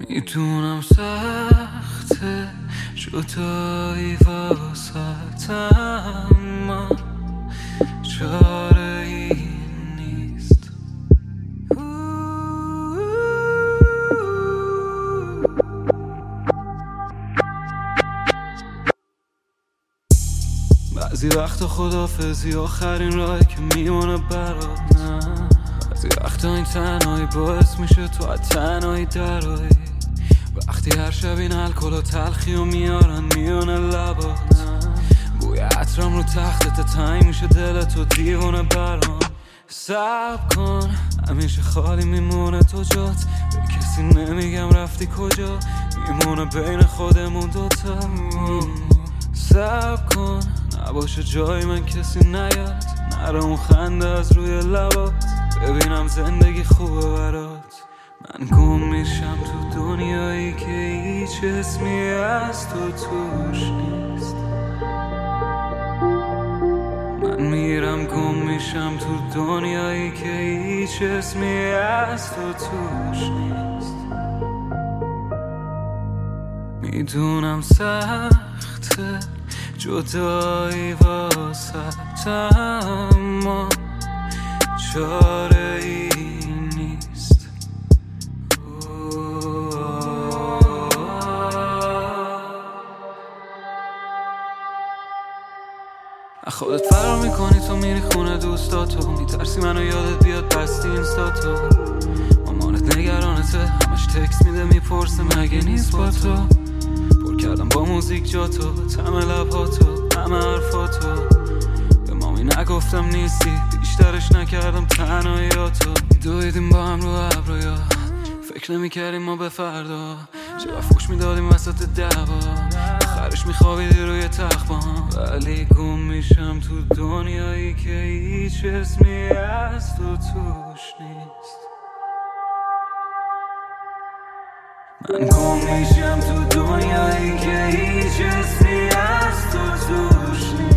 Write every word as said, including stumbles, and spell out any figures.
میدونم سخته جدایی واسه اما چاره ای نیست. بعضی وقت خدافزی آخرین راهی که میمونه برات، نه بعضی وقت این تنهایی باعث میشه تو از تنهایی درایی. وقتی هر شب این الکل و تلخی و میارن میونه لبات، بوی عطرم رو تختت تنگ میشه دلت و دیوونه برام. صبر کن همیشه خالی میمونه تو جات، به کسی نمیگم رفتی کجا، میمونه بین خودمون دوتا. صبر کن نباشه جای من کسی نیاد، نره اون خنده از روی لبات، ببینم زندگی خوبه برات. من گم میشم تو دنیایی که هیچ اسمی از تو توش نیست. من میرم گم میشم تو دنیایی که هیچ اسمی از تو توش نیست. میدونم سخته جدایی واسه اما چاره ای نیست. خودت فرار میکنی تو میری خونه دوستاتو، میترسی منو یادت بیاد بستی اینستاتو. مامانت نگرانته همش تکس میده میپرسه مگه نیست با تو. پر کردم با موزیک جاتو، تم لباتو، همه حرفاتو. به مامی نگفتم نیستی بیشترش نکردم تنهاییاتو. میدویدیم با هم رو ابرویا، فکر نمیکردیم ما به فردا. چقدر فوش میدادیم وسط دعوا، آخرش میخوابیدی روی تخت با هم. ولی گم میشم تو دنیایی که هیچ اسمی از تو توش نیست. من گم میشم تو دنیایی که هیچ اسمی از تو توش نیست.